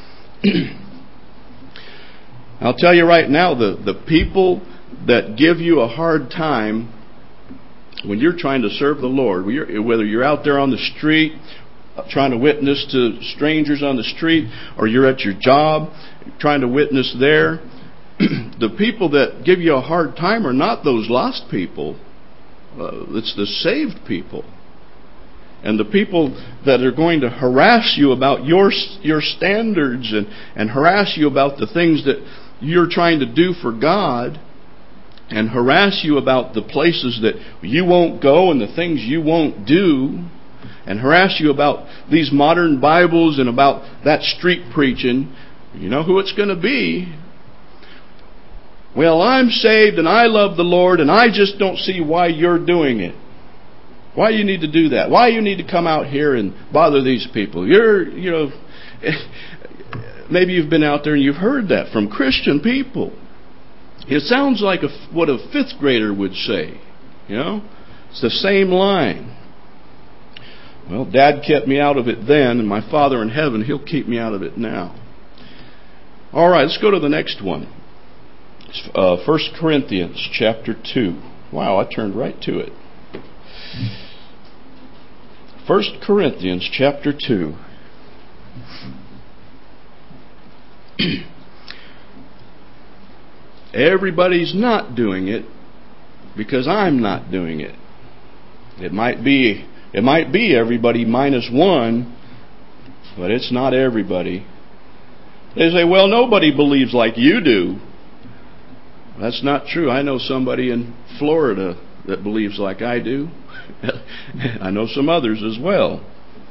[SPEAKER 1] I'll tell you right now, the people that give you a hard time when you're trying to serve the Lord, whether you're out there on the street trying to witness to strangers on the street, or you're at your job trying to witness there, the people that give you a hard time are not those lost people. It's the saved people. And the people that are going to harass you about your standards and harass you about the things that you're trying to do for God, and harass you about the places that you won't go and the things you won't do, and harass you about these modern Bibles and about that street preaching, you know who it's going to be. Well, I'm saved and I love the Lord and I just don't see why you're doing it. Why you need to do that? Why you need to come out here and bother these people? Maybe you've been out there and you've heard that from Christian people. It sounds like what a fifth grader would say. You know? It's the same line. Well, Dad kept me out of it then, and my Father in heaven, He'll keep me out of it now. All right, let's go to the next one. 1 Corinthians chapter 2. Wow, I turned right to it. 1 Corinthians chapter 2. Everybody's not doing it because I'm not doing it. It might be everybody minus one, but it's not everybody. They say, well, nobody believes like you do. That's not true. I know somebody in Florida that believes like I do. I know some others as well.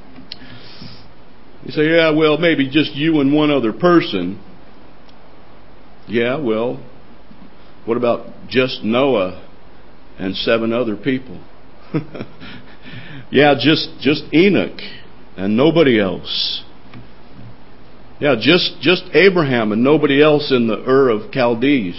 [SPEAKER 1] You say, yeah, well, maybe just you and one other person. Yeah, well, what about just Noah and 7 other people? Yeah, just Enoch and nobody else. Yeah, just Abraham and nobody else in the Ur of Chaldees.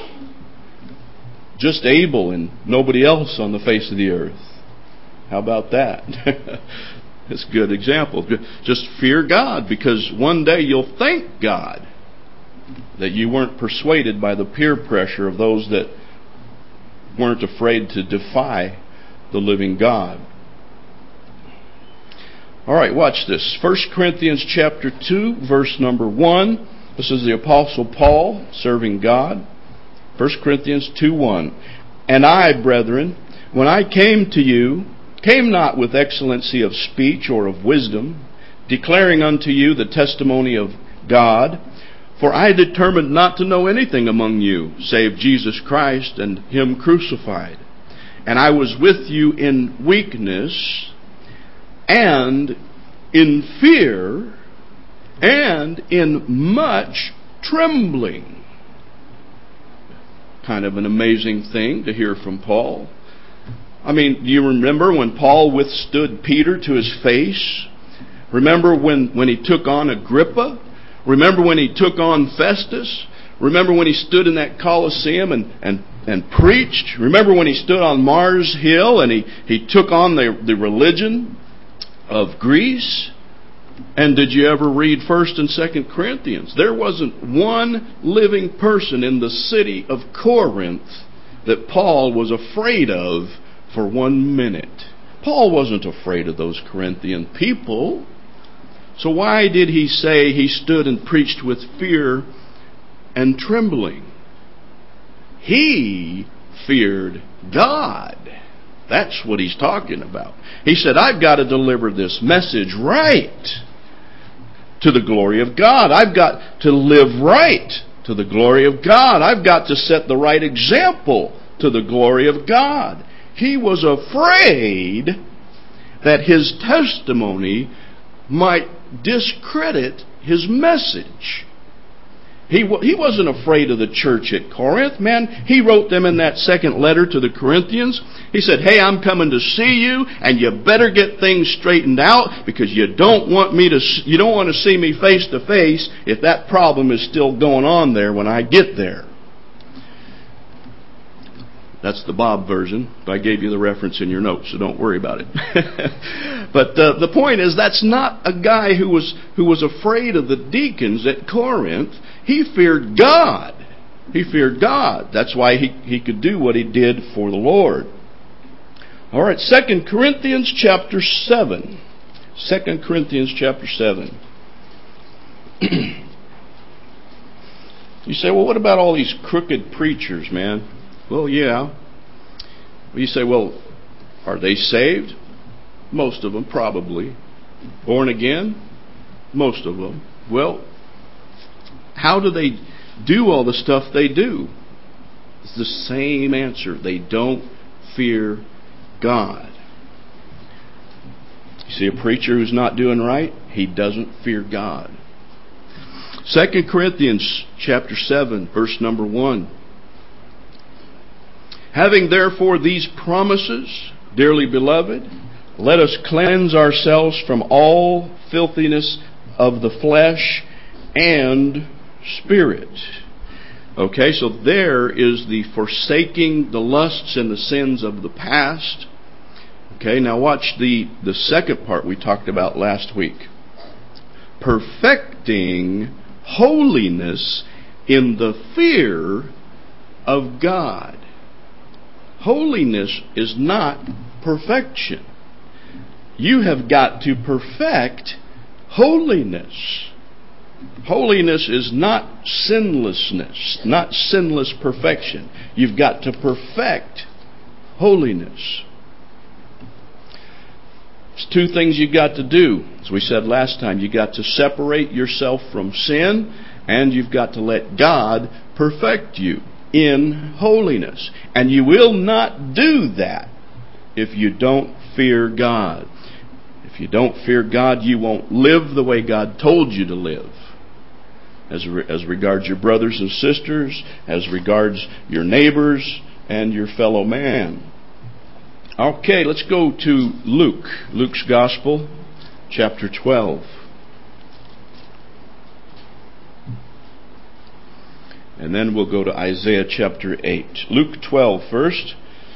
[SPEAKER 1] Just Abel and nobody else on the face of the earth. How about that? It's a good example. Just fear God, because one day you'll thank God that you weren't persuaded by the peer pressure of those that weren't afraid to defy the living God. All right, watch this. 1 Corinthians chapter 2, verse number 1. This is the Apostle Paul serving God. 1 Corinthians 2:1. And I, brethren, when I came to you, came not with excellency of speech or of wisdom, declaring unto you the testimony of God. For I determined not to know anything among you, save Jesus Christ and Him crucified. And I was with you in weakness, and in fear, and in much trembling. Kind of an amazing thing to hear from Paul. I mean, do you remember when Paul withstood Peter to his face? Remember when he took on Agrippa? Remember when he took on Festus? Remember when he stood in that Colosseum and preached? Remember when he stood on Mars Hill and he took on the religion of Greece? And did you ever read 1st and 2nd Corinthians? There wasn't one living person in the city of Corinth that Paul was afraid of for 1 minute. Paul wasn't afraid of those Corinthian people. So why did he say he stood and preached with fear and trembling? He feared God. That's what he's talking about. He said, I've got to deliver this message right to the glory of God. I've got to live right to the glory of God. I've got to set the right example to the glory of God. He was afraid that his testimony might discredit his message. He wasn't afraid of the church at Corinth, man. He wrote them in that second letter to the Corinthians. He said, hey, I'm coming to see you, and you better get things straightened out, because you don't want to see me face to face if that problem is still going on there when I get there. That's the Bob version. I gave you the reference in your notes, so don't worry about it. But the point is, that's not a guy who was afraid of the deacons at Corinth. He feared God. He feared God. That's why he could do what he did for the Lord. All right, 2 Corinthians chapter 7. 2 Corinthians chapter 7. You say, well, what about all these crooked preachers, man? Well, yeah. You say, well, are they saved? Most of them, probably. Born again? Most of them. Well, how do they do all the stuff they do? It's the same answer. They don't fear God. You see a preacher who's not doing right? He doesn't fear God. 2 Corinthians chapter 7, verse number 1. Having therefore these promises, dearly beloved, let us cleanse ourselves from all filthiness of the flesh and spirit, Okay, so there is the forsaking the lusts and the sins of the past. Okay, now watch the second part we talked about last week. Perfecting holiness in the fear of God. Holiness is not perfection. You have got to perfect holiness. Holiness is not sinlessness, not sinless perfection. You've got to perfect holiness. There's two things you've got to do. As we said last time, you've got to separate yourself from sin, and you've got to let God perfect you in holiness. And you will not do that if you don't fear God. If you don't fear God, you won't live the way God told you to live. As regards your brothers and sisters, as regards your neighbors and your fellow man. Okay, let's go to Luke. Luke's Gospel, chapter 12. And then we'll go to Isaiah chapter 8. Luke 12 first.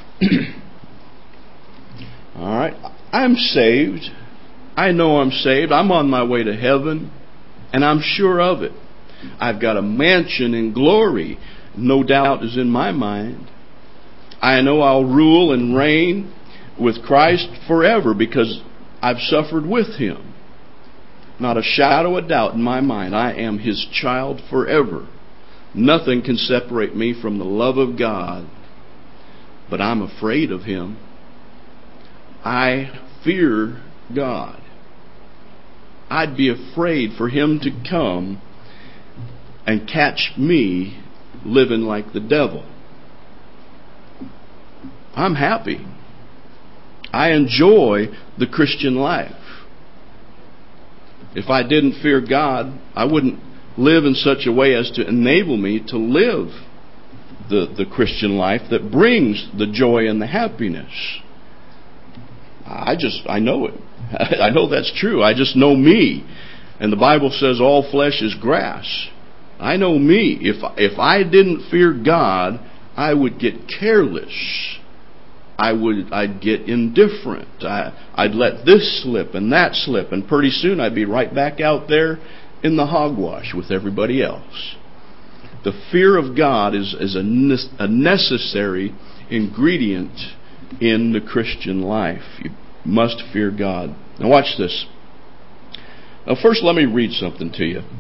[SPEAKER 1] All right. I'm saved. I know I'm saved. I'm on my way to heaven. And I'm sure of it. I've got a mansion in glory. No doubt is in my mind. I know I'll rule and reign with Christ forever because I've suffered with Him. Not a shadow of doubt in my mind. I am His child forever. Nothing can separate me from the love of God. But I'm afraid of Him. I fear God. I'd be afraid for Him to come and catch me living like the devil. I'm happy. I enjoy the Christian life. If I didn't fear God, I wouldn't live in such a way as to enable me to live the Christian life that brings the joy and the happiness. I know it. I know that's true. I just know me. And the Bible says all flesh is grass. I know me. If I didn't fear God, I would get careless. I'd get indifferent. I'd let this slip and that slip, and pretty soon I'd be right back out there in the hogwash with everybody else. The fear of God is a necessary ingredient in the Christian life. You must fear God. Now watch this. Now first let me read something to you.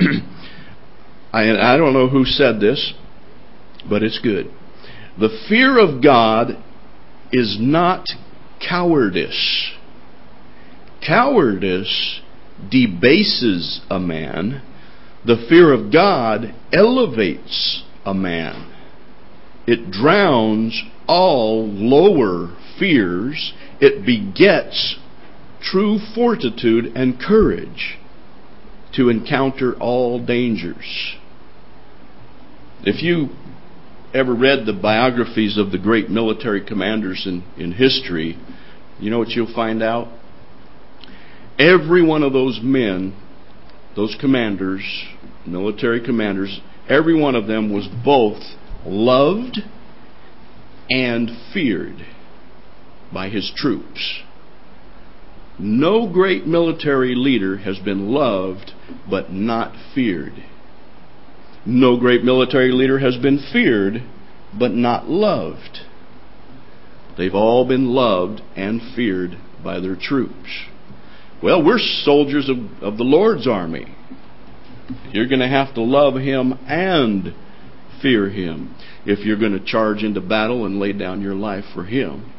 [SPEAKER 1] I don't know who said this, but it's good. The fear of God is not cowardice. Cowardice debases a man. The fear of God elevates a man. It drowns all lower fears. It begets true fortitude and courage to encounter all dangers. If you ever read the biographies of the great military commanders in history, you know what you'll find out? Every one of those men, those commanders, military commanders, every one of them was both loved and feared by his troops. No great military leader has been loved but not feared. No great military leader has been feared but not loved. They've all been loved and feared by their troops. Well, we're soldiers of the Lord's army. You're going to have to love Him and fear Him if you're going to charge into battle and lay down your life for Him.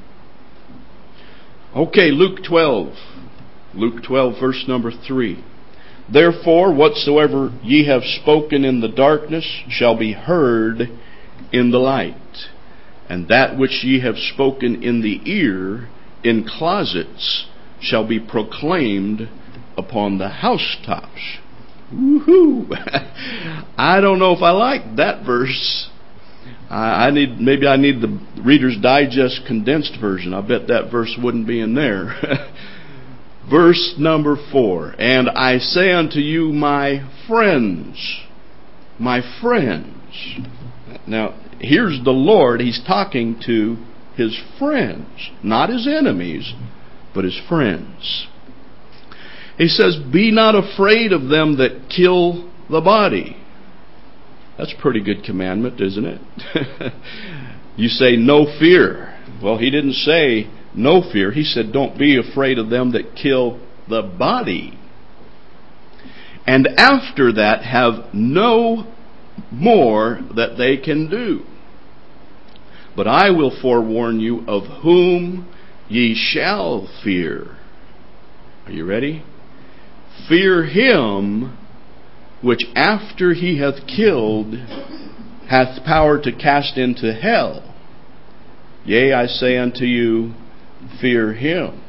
[SPEAKER 1] Okay, Luke 12. Luke 12, verse number 3. Therefore, whatsoever ye have spoken in the darkness shall be heard in the light, and that which ye have spoken in the ear in closets shall be proclaimed upon the housetops. Woohoo! I don't know if I like that verse. Maybe I need the Reader's Digest condensed version. I bet that verse wouldn't be in there. Verse number 4. And I say unto you, my friends, Now, here's the Lord. He's talking to His friends, not His enemies, but His friends. He says, be not afraid of them that kill the body. That's a pretty good commandment, isn't it? You say, no fear. Well, He didn't say no fear. He said, don't be afraid of them that kill the body. And after that, have no more that they can do. But I will forewarn you of whom ye shall fear. Are you ready? Fear him which after he hath killed hath power to cast into hell. Yea, I say unto you, fear him.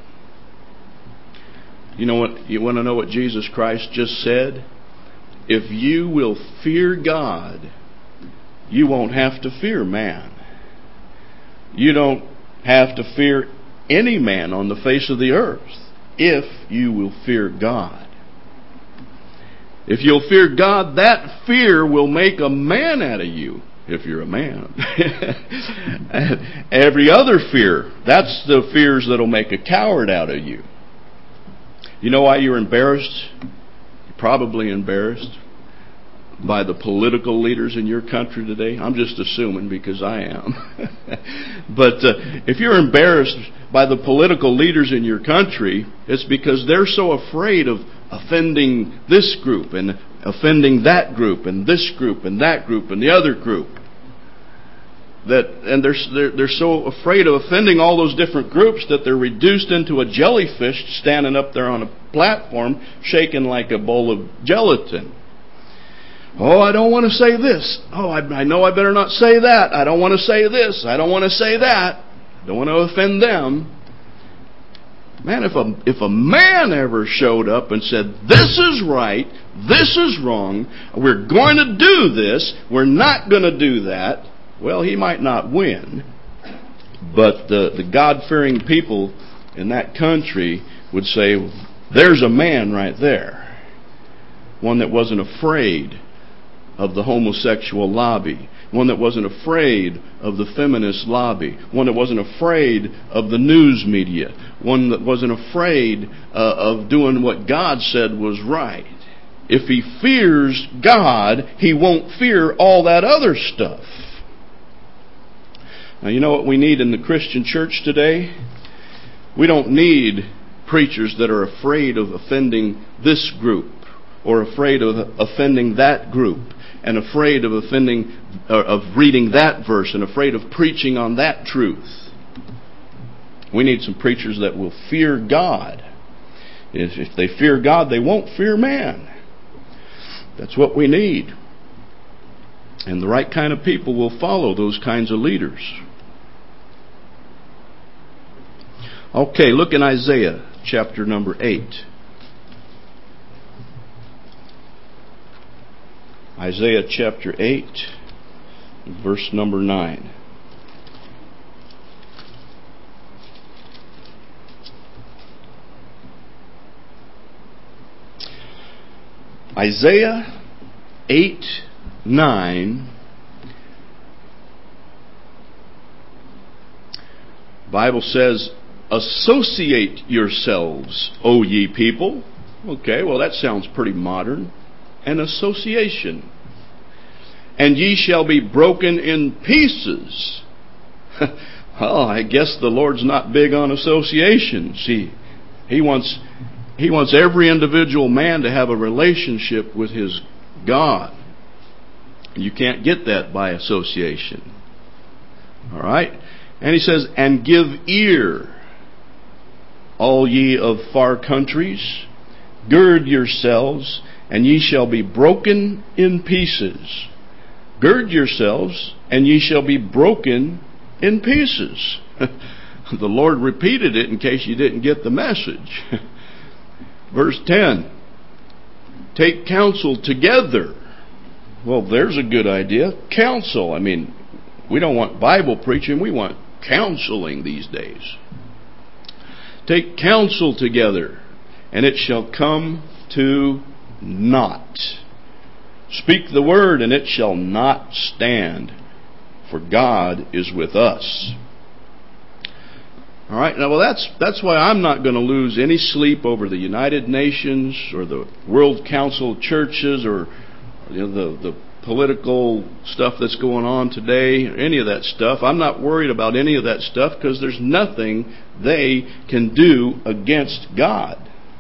[SPEAKER 1] You want to know what Jesus Christ just said? If you will fear God, you won't have to fear man. You don't have to fear any man on the face of the earth if you will fear God. If you'll fear God, that fear will make a man out of you, if you're a man. Every other fear, that's the fears that'll make a coward out of you. You know why you're embarrassed? You're probably embarrassed by the political leaders in your country today. I'm just assuming because I am. But if you're embarrassed by the political leaders in your country, it's because they're so afraid of offending this group and offending that group and this group and that group and the other group. And they're so afraid of offending all those different groups that they're reduced into a jellyfish standing up there on a platform shaking like a bowl of gelatin. Oh, I don't want to say this. Oh, I know I better not say that. I don't want to say this. I don't want to say that. I don't want to offend them. Man, if a man ever showed up and said, this is right, this is wrong, we're going to do this, we're not going to do that, well, he might not win. But the God-fearing people in that country would say, there's a man right there. One that wasn't afraid of the homosexual lobby. One that wasn't afraid of the feminist lobby. One that wasn't afraid of the news media. One that wasn't afraid of doing what God said was right. If he fears God, he won't fear all that other stuff. Now, you know what we need in the Christian church today? We don't need preachers that are afraid of offending this group or afraid of offending that group and afraid of reading that verse and afraid of preaching on that truth. We need some preachers that will fear God. If they fear God, they won't fear man. That's what we need. And the right kind of people will follow those kinds of leaders. Okay, look in Isaiah chapter number 8. Isaiah chapter 8, verse number 9. Isaiah 8:9. Bible says, associate yourselves, O ye people. Okay, well that sounds pretty modern. An association. And ye shall be broken in pieces. Well, I guess the Lord's not big on associations. He wants every individual man to have a relationship with his God. You can't get that by association. All right? And he says, and give ear, all ye of far countries, gird yourselves, and ye shall be broken in pieces. Gird yourselves, and ye shall be broken in pieces. The Lord repeated it in case you didn't get the message. Verse 10. Take counsel together. Well, there's a good idea. Counsel. I mean, we don't want Bible preaching. We want counseling these days. Take counsel together, and it shall come to naught. Speak the word, and it shall not stand, for God is with us. All right, now, well, that's why I'm not going to lose any sleep over the United Nations or the World Council of Churches or the political stuff that's going on today, or any of that stuff. I'm not worried about any of that stuff because there's nothing they can do against God.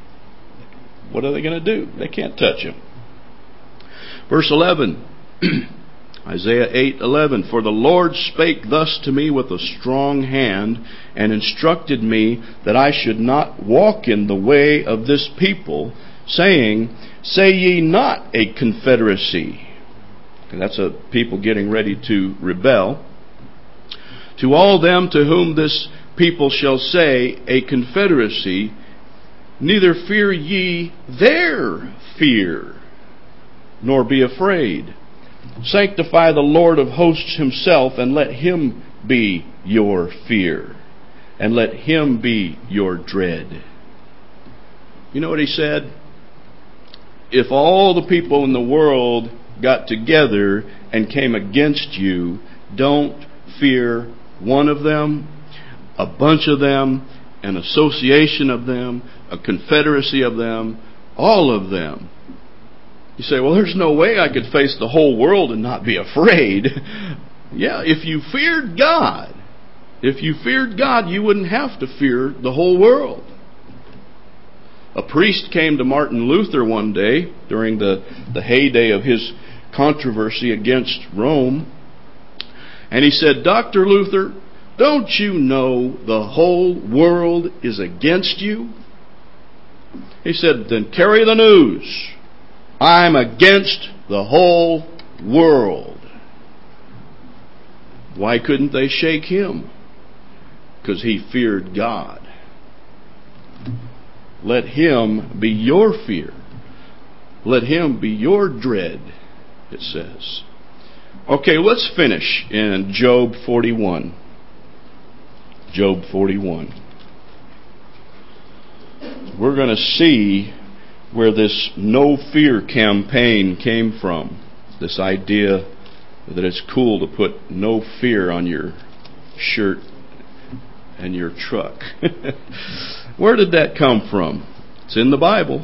[SPEAKER 1] What are they going to do? They can't touch Him. Verse 11, Isaiah 8:11, For the Lord spake thus to me with a strong hand, and instructed me that I should not walk in the way of this people, saying, Say ye not a confederacy. And that's a people getting ready to rebel. To all them to whom this people shall say a confederacy, neither fear ye their fear, nor be afraid. Sanctify the Lord of hosts Himself, and let Him be your fear, and let Him be your dread. You know what He said? If all the people in the world got together and came against you, don't fear one of them, a bunch of them, an association of them, a confederacy of them, all of them. You say, well, there's no way I could face the whole world and not be afraid. Yeah, if you feared God, you wouldn't have to fear the whole world. A priest came to Martin Luther one day during the heyday of his controversy against Rome, and he said, Dr. Luther, don't you know the whole world is against you? He said, then carry the news. I'm against the whole world. Why couldn't they shake him? Because he feared God. Let Him be your fear. Let Him be your dread, it says. Okay, let's finish in Job 41. Job 41. We're going to see where this no fear campaign came from. This idea that it's cool to put no fear on your shirt and your truck. Where did that come from? It's in the Bible.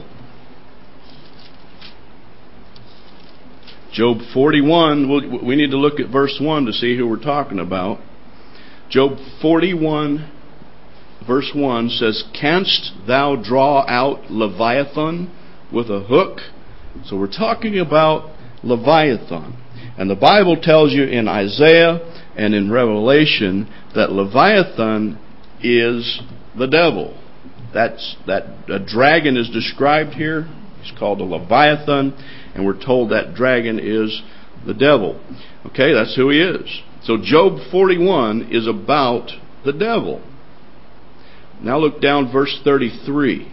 [SPEAKER 1] Job 41, we need to look at verse 1 to see who we're talking about. Job 41, verse 1 says, Canst thou draw out Leviathan with a hook? So we're talking about Leviathan. And the Bible tells you in Isaiah and in Revelation that Leviathan is the devil. A dragon is described here. He's called a Leviathan, and we're told that dragon is the devil. Okay, that's who he is. So Job 41 is about the devil. Now look down verse 33.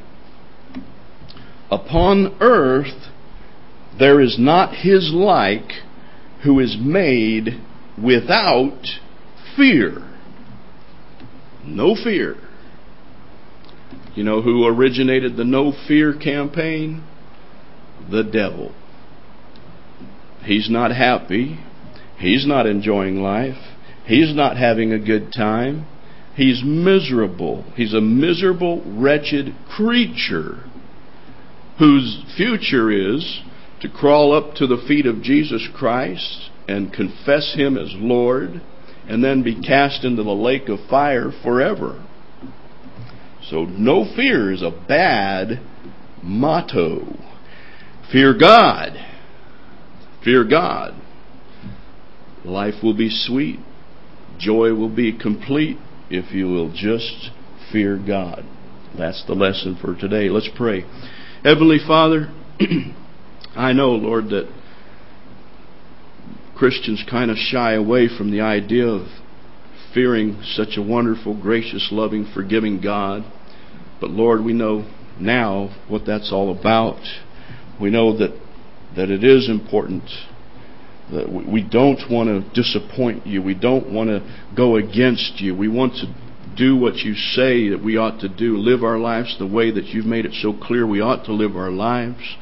[SPEAKER 1] Upon earth there is not his like who is made without fear. No fear. You know who originated the no fear campaign? The devil. He's not happy. He's not enjoying life. He's not having a good time. He's miserable. He's a miserable, wretched creature whose future is to crawl up to the feet of Jesus Christ and confess Him as Lord, and then be cast into the lake of fire forever. So no fear is a bad motto. Fear God. Fear God. Life will be sweet. Joy will be complete if you will just fear God. That's the lesson for today. Let's pray. Heavenly Father, I know, Lord, that Christians kind of shy away from the idea of fearing such a wonderful, gracious, loving, forgiving God. But Lord, we know now what that's all about. We know that it is important. That we don't want to disappoint you. We don't want to go against you. We want to do what you say that we ought to do. Live our lives the way that you've made it so clear we ought to live our lives.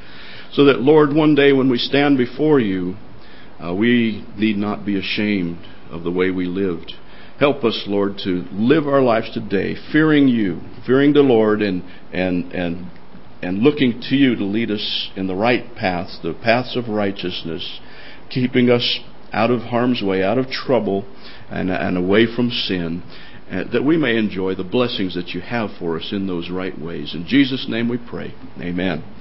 [SPEAKER 1] so that, Lord, one day when we stand before you, we need not be ashamed of the way we lived. Help us, Lord, to live our lives today fearing you, fearing the Lord, and looking to you to lead us in the right paths, the paths of righteousness, keeping us out of harm's way, out of trouble, and away from sin, that we may enjoy the blessings that you have for us in those right ways. In Jesus' name we pray. Amen.